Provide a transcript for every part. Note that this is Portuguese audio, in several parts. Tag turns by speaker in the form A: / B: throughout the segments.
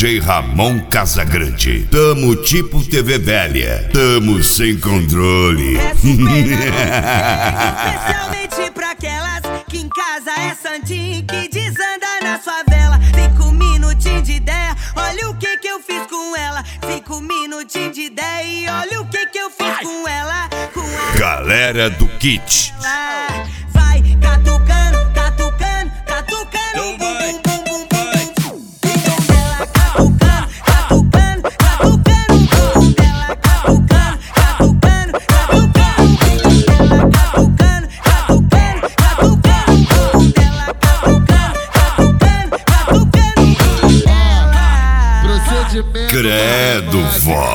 A: DJ Ramon Casagrande. Tamo tipo TV velha, tamo sem controle.
B: É especialmente pra aquelas que em casa é santinho, que desanda na favela. 5 minutinhos de ideia, olha o que eu fiz com ela. 5 minutinhos de ideia e olha o que eu fiz com ela.
A: Galera do Kit.
B: Vai catucando, catucando, catucando, bum, bum, bum, bum, bum, bum. Bum dela, catucando, catucando, catucando, bum dela, catucando, catucando, catucando, catucando, catucando, catucando, bum dela, catucando, catucando, catucando.
A: Credo, vó.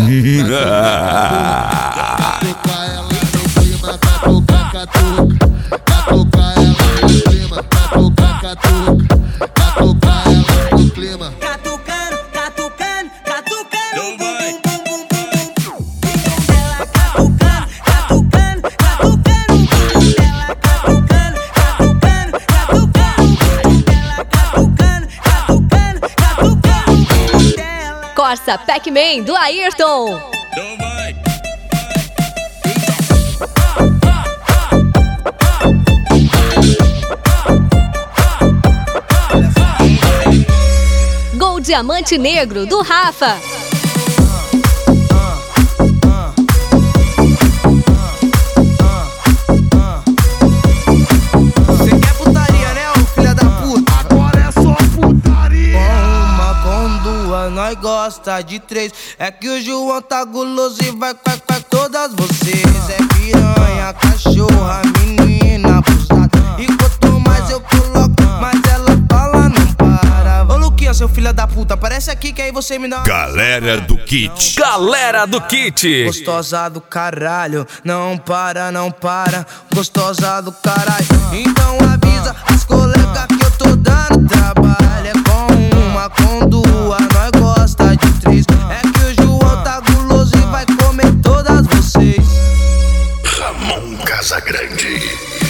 C: Corsa Pac-Man do Ayrton. Gol Diamante Negro do Rafa.
D: Você quer putaria, né, ô filha da puta? Agora é só putaria. Com uma, com duas, nós gosta de 3. É que o João tá guloso e vai todas vocês. É piranha, cachorra, menina, abusada. E quanto mais eu coloco, mais ela fala, não para. Ô Luquinha, seu filho da puta, aparece aqui que aí você me dá uma...
A: Galera do Kit.
E: Galera do Kit.
D: Gostosa do caralho, não para, não para. Gostosa do caralho, então avisa as colegas que eu tô dando trabalho. É com uma, com duas, nós gosta de 3. É que o João tá guloso e vai comer todas vocês.
A: Ramon Casagrande.